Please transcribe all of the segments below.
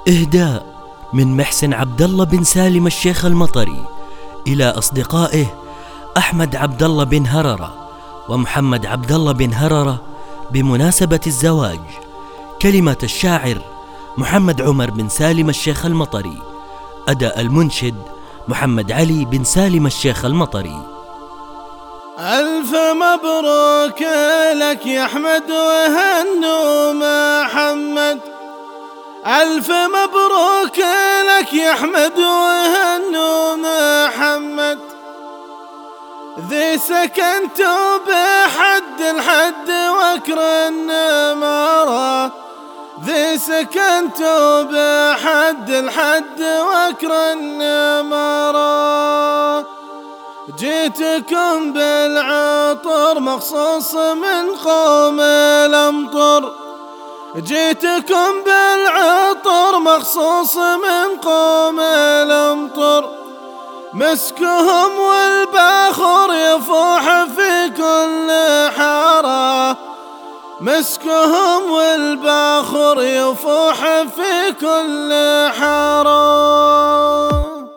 إهداء من محسن عبد الله بن سالم الشيخ المطري إلى أصدقائه أحمد عبد الله بن هررة ومحمد عبد الله بن هررة بمناسبة الزواج. كلمة الشاعر محمد عمر بن سالم الشيخ المطري. أداء المنشد محمد علي بن سالم الشيخ المطري. ألف مبروك لك يا أحمد وهنو محمد، ألف مبروك لك يا أحمد وهنو محمد، ذي سكنت بحد الحد وكر النمارة، ذي سكنت بحد الحد وكر النمارة، جيتكم بالعطر مخصوص من قوم الأمطر، جيتكم بالعطر مخصوص من قوم الأمطر، مسكهم والباخر يفوح في كل حارة، مسكهم والباخر يفوح في كل حارة.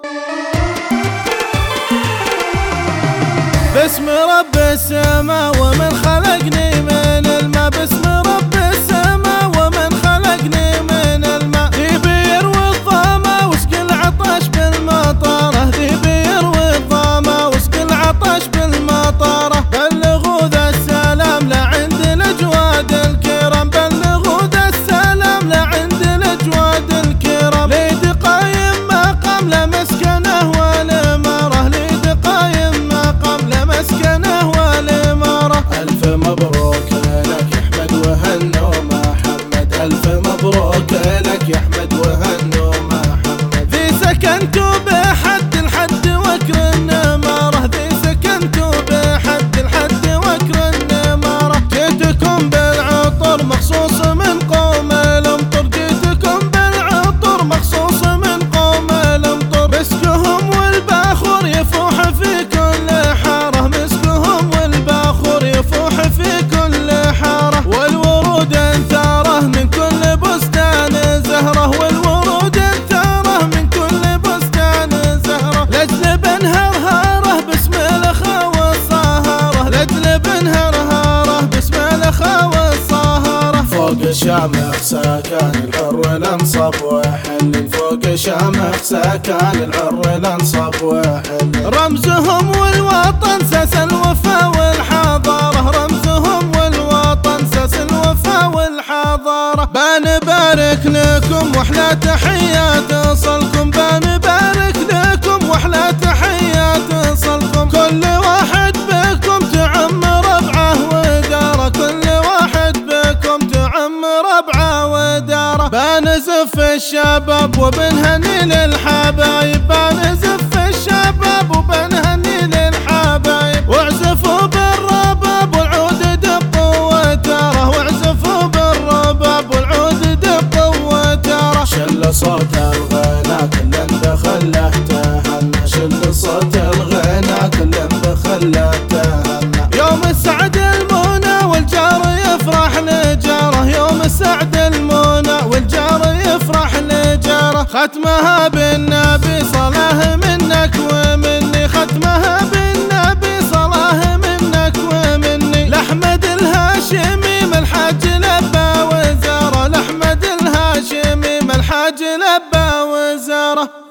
باسم رب السماء ومن خلقني من الماء، باسم رب السماء ومن خلقني من الماء، ذي بيروي الظما وسقي العطش بالمطره، ذي بيروي الظما وسقي العطش بالمطره، بلغوا ذا السلام لعند الاجواد الكرام، بلغوا ذا السلام لعند الاجواد الكرام، ليد قايم مقام لمسكنه والاماره، ليد قايم مقام لمسكنه والاماره. ألف مبروك لك يا أحمد وهنو محمد، ألف مبروك لك يا أحمد وهنو محمد، ذي سكنت بحد الحد وكر النمارة، ذي سكنت بحد الحد وكر النمارة، جيتكم بالعطر مخصوص من قوم الأمطر، جيتكم بالعطر مخصوص من قوم الأمطر، مسكهم والباخر يفوح في كل حارة، مسكهم والباخر يفوح في كل حارة، والورود انثاره من كل بستان زهرة، والورود انثاره من كل بستان زهرة، لجل بنهرهاره باسم الأخا والصهارة، لجل بنهرهاره باسم الأخا والصهارة، فوق شامخ سكان الحر الانصب وحل، فوق شامخ سكان الحر الانصب وحل، رمزهم والوطن ساس الوفا والحضارة، رمزهم والوطن ساس الوفا والحضارة، بنبارك لكم واحلى تحيات تصلكم، بنبارك لكم واحلى تحيات تصلكم، كل واحد بكم تعم ربعه وداره، كل واحد بكم تعم ربعه وداره، بنزف الشباب وبنهني للحبايب، بنزف الشباب وبنهني للحبايب، واعزفوا بالرباب والعود دقوا وتاره، واعزفوا بالرباب والعود دقوا وتاره، شل صوت الغنى كل بخله تهنى، شل صوت الغنى كل بخله تهنى، يوم السعد المنى والجار يفرح لجاره، يوم السعد المنى والجار يفرح لجاره، ختمها بالنبي صلاه منك ومني، ختمها بالنبي صلاه منك ومني، لأحمد الهاشمي ما الحاج لبى وزاره، لأحمد الهاشمي ما الحاج لبى وزاره.